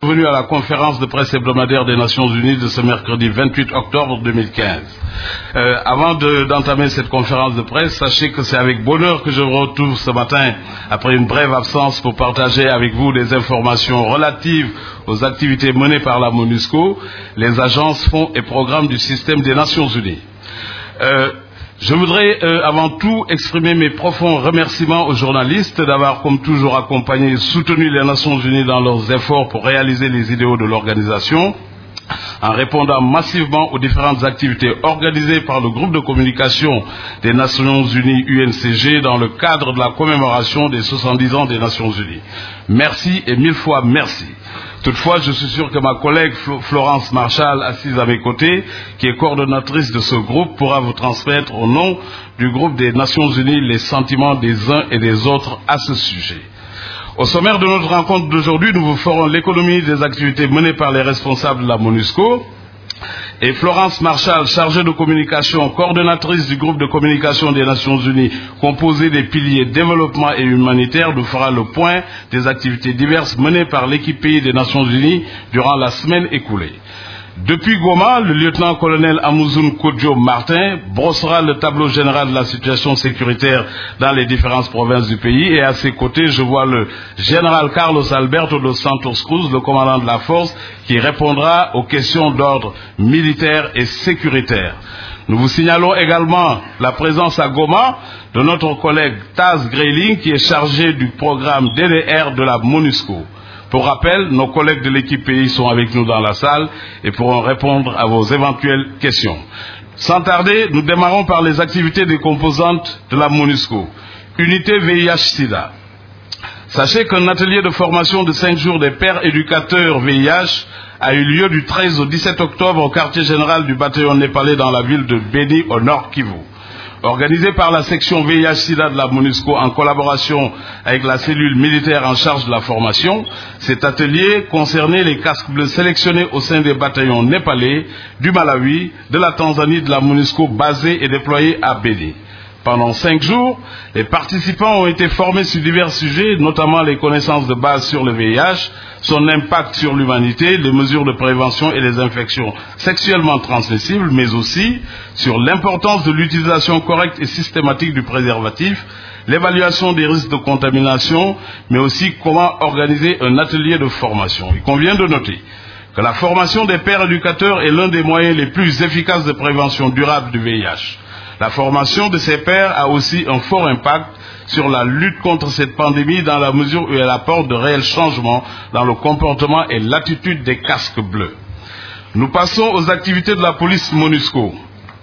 Bienvenue à la conférence de presse hebdomadaire des Nations Unies de ce mercredi 28 octobre 2015. Avant d'entamer cette conférence de presse, sachez que c'est avec bonheur que je vous retrouve ce matin, après une brève absence, pour partager avec vous des informations relatives aux activités menées par la MONUSCO, les agences, fonds et programmes du système des Nations Unies. Je voudrais avant tout exprimer mes profonds remerciements aux journalistes d'avoir, comme toujours, accompagné et soutenu les Nations Unies dans leurs efforts pour réaliser les idéaux de l'organisation, en répondant massivement aux différentes activités organisées par le groupe de communication des Nations Unies UNCG dans le cadre de la commémoration des 70 ans des Nations Unies. Merci et mille fois merci. Toutefois, je suis sûr que ma collègue Florence Marshall, assise à mes côtés, qui est coordonnatrice de ce groupe, pourra vous transmettre au nom du groupe des Nations Unies les sentiments des uns et des autres à ce sujet. Au sommaire de notre rencontre d'aujourd'hui, nous vous ferons l'économie des activités menées par les responsables de la MONUSCO. Et Florence Marshall, chargée de communication, coordonnatrice du groupe de communication des Nations Unies, composé des piliers développement et humanitaire, nous fera le point des activités diverses menées par l'équipe pays des Nations Unies durant la semaine écoulée. Depuis Goma, le lieutenant-colonel Amouzoun Kodjo Martin brossera le tableau général de la situation sécuritaire dans les différentes provinces du pays, et à ses côtés, je vois le général Carlos Alberto dos Santos Cruz, le commandant de la force, qui répondra aux questions d'ordre militaire et sécuritaire. Nous vous signalons également la présence à Goma de notre collègue Taz Grayling, qui est chargé du programme DDR de la MONUSCO. Pour rappel, nos collègues de l'équipe pays sont avec nous dans la salle et pourront répondre à vos éventuelles questions. Sans tarder, nous démarrons par les activités des composantes de la MONUSCO. Unité VIH-Sida. Sachez qu'un atelier de formation de 5 jours des pères éducateurs VIH a eu lieu du 13 au 17 octobre au quartier général du bataillon népalais dans la ville de Beni, au Nord Kivu. Organisé par la section VIH-Sida de la MONUSCO en collaboration avec la cellule militaire en charge de la formation, cet atelier concernait les casques bleus sélectionnés au sein des bataillons népalais, du Malawi, de la Tanzanie, de la MONUSCO basée et déployée à Beni. Pendant 5 jours, les participants ont été formés sur divers sujets, notamment les connaissances de base sur le VIH, son impact sur l'humanité, les mesures de prévention et les infections sexuellement transmissibles, mais aussi sur l'importance de l'utilisation correcte et systématique du préservatif, l'évaluation des risques de contamination, mais aussi comment organiser un atelier de formation. Il convient de noter que la formation des pères éducateurs est l'un des moyens les plus efficaces de prévention durable du VIH. La formation de ces pairs a aussi un fort impact sur la lutte contre cette pandémie dans la mesure où elle apporte de réels changements dans le comportement et l'attitude des casques bleus. Nous passons aux activités de la police MONUSCO.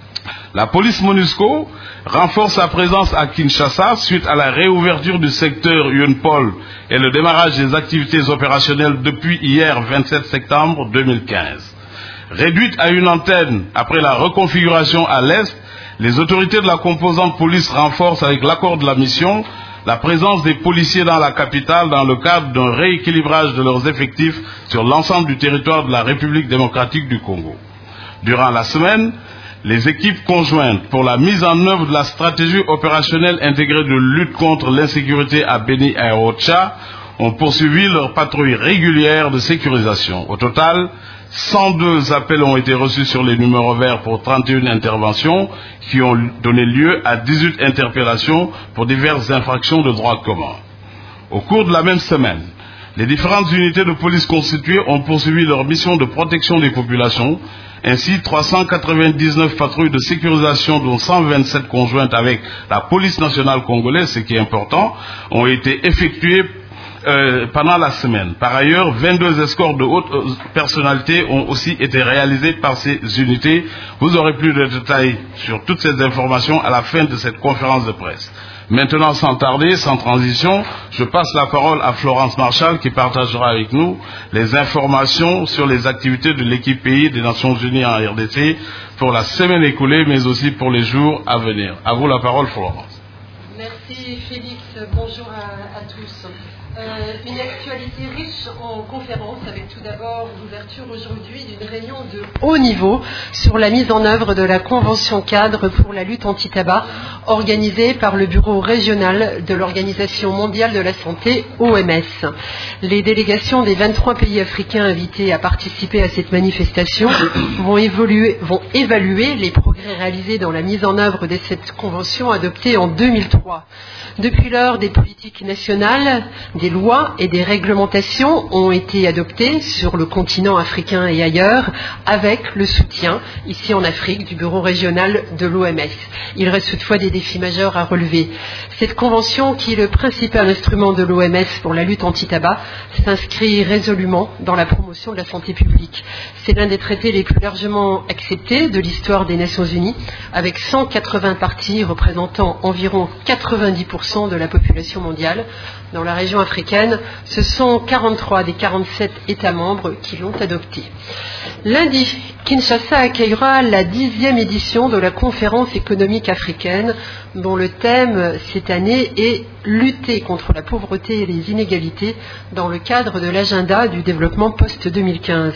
La police MONUSCO renforce sa présence à Kinshasa suite à la réouverture du secteur UNPOL et le démarrage des activités opérationnelles depuis hier 27 septembre 2015. Réduite à une antenne après la reconfiguration à l'est, les autorités de la composante police renforcent avec l'accord de la mission la présence des policiers dans la capitale dans le cadre d'un rééquilibrage de leurs effectifs sur l'ensemble du territoire de la République démocratique du Congo. Durant la semaine, les équipes conjointes pour la mise en œuvre de la stratégie opérationnelle intégrée de lutte contre l'insécurité à Beni et à Ocha ont poursuivi leur patrouille régulière de sécurisation. Au total, 102 appels ont été reçus sur les numéros verts pour 31 interventions qui ont donné lieu à 18 interpellations pour diverses infractions de droit commun. Au cours de la même semaine, les différentes unités de police constituées ont poursuivi leur mission de protection des populations. Ainsi, 399 patrouilles de sécurisation, dont 127 conjointes avec la police nationale congolaise, ce qui est important, ont été effectuées pendant la semaine. Par ailleurs, 22 escortes de haute personnalité ont aussi été réalisées par ces unités. Vous aurez plus de détails sur toutes ces informations à la fin de cette conférence de presse. Maintenant, sans tarder, sans transition, je passe la parole à Florence Marshall qui partagera avec nous les informations sur les activités de l'équipe pays des Nations Unies en RDC pour la semaine écoulée, mais aussi pour les jours à venir. À vous la parole, Florence. Merci Félix, bonjour à tous. Une actualité riche en conférences, avec tout d'abord l'ouverture aujourd'hui d'une réunion de haut niveau sur la mise en œuvre de la Convention cadre pour la lutte anti-tabac organisée par le bureau régional de l'Organisation mondiale de la santé, OMS. Les délégations des 23 pays africains invités à participer à cette manifestation vont évaluer les progrès réalisés dans la mise en œuvre de cette convention adoptée en 2003. Depuis lors, des politiques nationales, des lois et des réglementations ont été adoptées sur le continent africain et ailleurs, avec le soutien, ici en Afrique, du bureau régional de l'OMS. Il reste toutefois des défis majeurs à relever. Cette convention, qui est le principal instrument de l'OMS pour la lutte anti-tabac, s'inscrit résolument dans la promotion de la santé publique. C'est l'un des traités les plus largement acceptés de l'histoire des Nations Unies, avec 180 parties représentant environ 90% de la population mondiale. Dans la région africaine, ce sont 43 des 47 États membres qui l'ont adopté. Lundi, Kinshasa accueillera la 10e édition de la conférence économique africaine, dont le thème cette année est « Lutter contre la pauvreté et les inégalités dans le cadre de l'agenda du développement post-2015 ».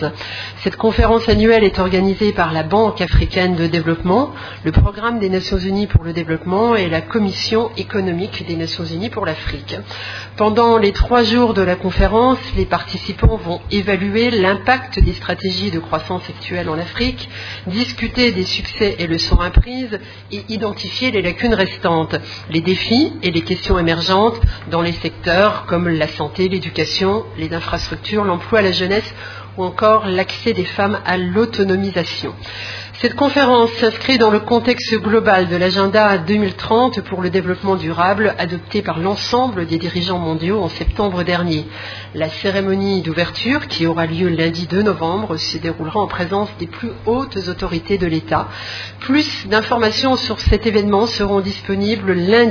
Cette conférence annuelle est organisée par la Banque africaine de développement, le Programme des Nations Unies pour le développement et la Commission économique des Nations Unies pour l'Afrique. Pendant les 3 jours de la conférence, les participants vont évaluer l'impact des stratégies de croissance actuelles en Afrique, discuter des succès et leçons apprises et identifier les lacunes restantes, les défis et les questions émergentes dans les secteurs comme la santé, l'éducation, les infrastructures, l'emploi, la jeunesse ou encore l'accès des femmes à l'autonomisation. Cette conférence s'inscrit dans le contexte global de l'agenda 2030 pour le développement durable adopté par l'ensemble des dirigeants mondiaux en septembre dernier. La cérémonie d'ouverture, qui aura lieu lundi 2 novembre, se déroulera en présence des plus hautes autorités de l'État. Plus d'informations sur cet événement seront disponibles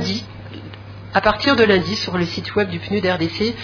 à partir de lundi sur le site web du PNUD RDC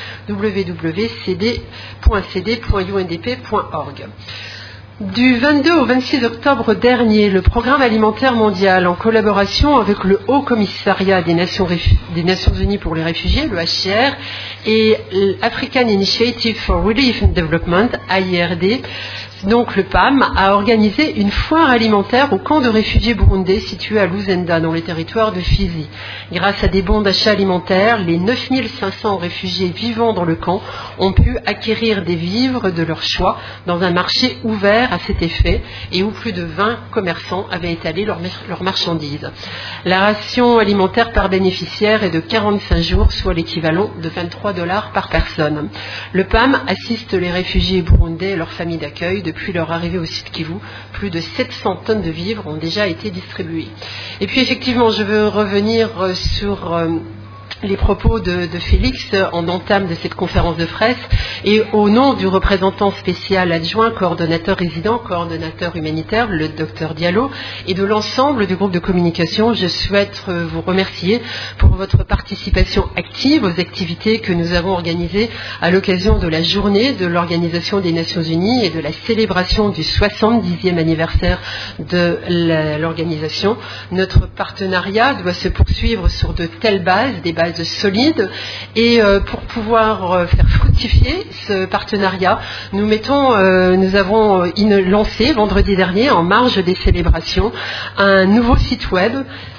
www.cd.undp.org. Du 22 au 26 octobre dernier, le Programme alimentaire mondial, en collaboration avec le Haut Commissariat des Nations Unies pour les réfugiés, le HCR, et l'African Initiative for Relief and Development, AIRD, donc le PAM, a organisé une foire alimentaire au camp de réfugiés burundais situé à Luzenda, dans les territoires de Fizi. Grâce à des bons d'achat alimentaires, les 9500 réfugiés vivant dans le camp ont pu acquérir des vivres de leur choix dans un marché ouvert à cet effet et où plus de 20 commerçants avaient étalé leurs marchandises. La ration alimentaire par bénéficiaire est de 45 jours, soit l'équivalent de $23 par personne. Le PAM assiste les réfugiés burundais et leurs familles d'accueil. Depuis leur arrivée au site Kivu, plus de 700 tonnes de vivres ont déjà été distribuées. Et puis effectivement, je veux revenir sur les propos de Félix en entame de cette conférence de presse et au nom du représentant spécial adjoint, coordonnateur résident, coordonnateur humanitaire, le Dr Diallo, et de l'ensemble du groupe de communication, je souhaite vous remercier pour votre participation active aux activités que nous avons organisées à l'occasion de la journée de l'Organisation des Nations Unies et de la célébration du 70e anniversaire de l'organisation. Notre partenariat doit se poursuivre sur de telles bases, des bases solides, et pour pouvoir faire fructifier ce partenariat, nous avons lancé vendredi dernier, en marge des célébrations, un nouveau site web,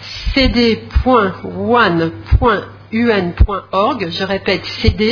cd.one.un.org, je répète,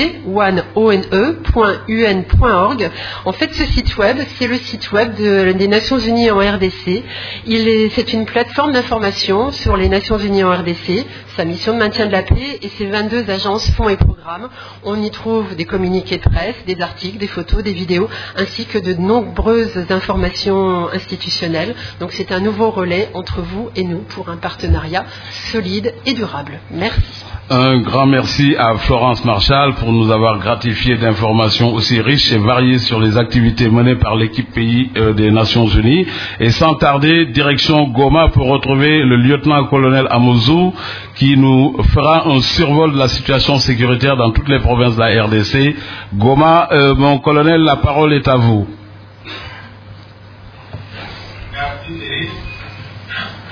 cd.one.un.org. En fait, ce site web, c'est le site web des Nations Unies en RDC. C'est une plateforme d'information sur les Nations Unies en RDC, sa mission de maintien de la paix et ses 22 agences, fonds et programmes. On y trouve des communiqués de presse, des articles, des photos, des vidéos, ainsi que de nombreuses informations institutionnelles. Donc c'est un nouveau relais entre vous et nous pour un partenariat solide et durable. Merci. Un grand merci à Florence Marchal pour nous avoir gratifié d'informations aussi riches et variées sur les activités menées par l'équipe pays des Nations Unies. Et sans tarder, direction Goma pour retrouver le lieutenant-colonel Amouzou qui nous fera un survol de la situation sécuritaire dans toutes les provinces de la RDC. Goma, mon colonel, la parole est à vous. Merci Cédric.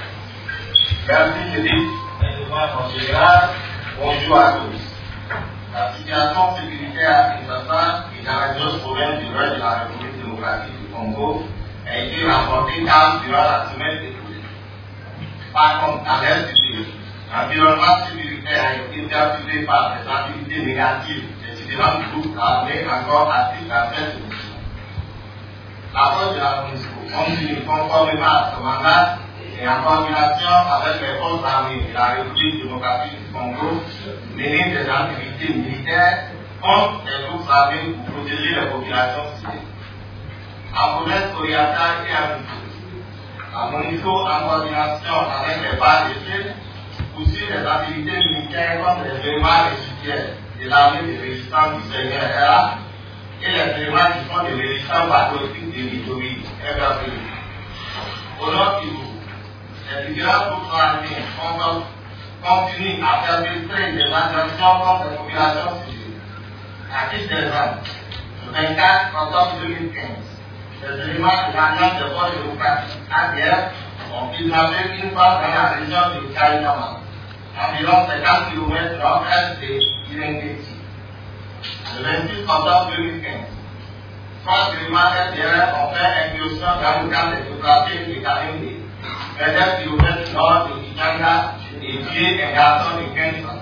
Merci Cédric. En général, bonjour à tous. La situation sécuritaire à Kinshasa et dans les autres provinces du nord de la République démocratique du Congo a été rapportée calme durant la semaine écoulée. Par contre, dans l'est du pays, l'environnement sécuritaire a été perturbé par des activités négatives des différents groupes armés encore actifs à cette émission. L'approche de la MONUSCO continue conformément à ce mandat et en coordination avec les forces armées de la République démocratique du Congo, mener des activités militaires contre les groupes armés pour protéger les populations civiles. En province orientale et en Ituri, la MONUSCO, en coordination avec les BADC, poursuit les activités militaires contre les éléments récipients de l'armée de résistance du Seigneur RA et les éléments du Front de résistance patriotique de l'Ituri, FRPI. Au nord Kivu, les différents groupes armés continuent à perpétrer des agressions contre les populations civiles. À titre d'exemple, le 24 octobre 2015, les éléments de l'Alliance des forces démocratiques ADF ont kidnappé une femme dans la région de Kaïnama, environ 50 km nord-est de Irengeti. Le 26 octobre 2015, trois éléments SDR ont fait incursion dans le camp des déplacés de Kalindi, 29 km nord de Kijanga, et tué un garçon de 15 ans.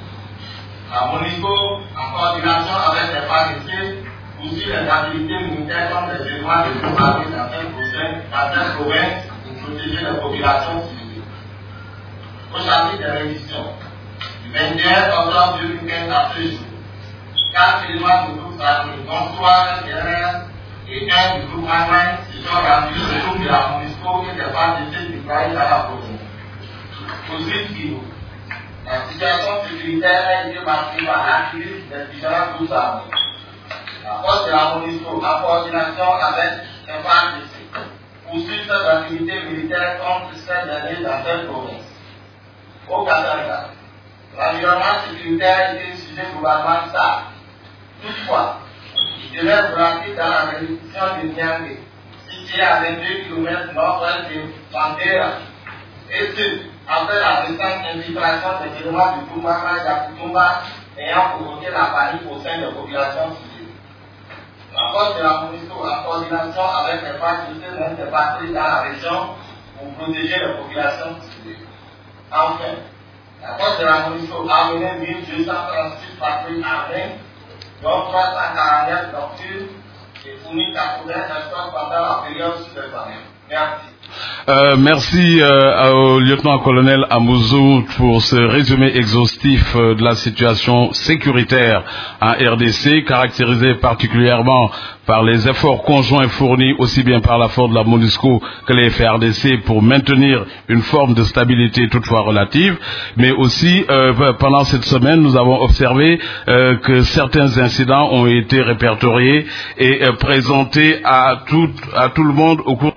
La MONUSCO, en coordination avec les PADC, poursuit les activités militaires contre les éléments de groupes armés dans cette province pour protéger les populations civiles. Au chapitre des révisions, du 21 octobre 2015 à ce jour, 4 éléments de groupes armés, dont 3 SDR et 1 du groupe Allemagne, se sont rendus autour de la MONUSCO et des PADC déployés dans la province. Au sud Kivu, la situation sécuritaire a été marquée par l'activisme des différents groupes armés. La force de la MONUSCO, en coordination avec les FARDC, poursuit cette activité militaire contre ces derniers dans cette province. Au Katanga, l'environnement sécuritaire a été suivi globalement stable. Toutefois, il devait se remplir dans la réduction de Niamey, située à 22 km nord-ouest de Bandera, et ce, après la récente infiltration des éléments du groupe Yakutumba ayant provoqué la panique au sein des populations civiles. La force de la MONUSCO, en coordination avec les FARDC, mène des patrouilles dans la région pour protéger les populations civiles. Enfin, la force de la MONUSCO a mené 1236 patrouilles armées, dont 349 nocturnes, et fourni 80 escortes pendant la période ci-dessous. Merci. Merci au lieutenant-colonel Amouzou pour ce résumé exhaustif de la situation sécuritaire en RDC, caractérisé particulièrement par les efforts conjoints fournis aussi bien par la force de la MONUSCO que les FARDC pour maintenir une forme de stabilité toutefois relative, mais aussi pendant cette semaine nous avons observé que certains incidents ont été répertoriés et présentés à tout le monde au cours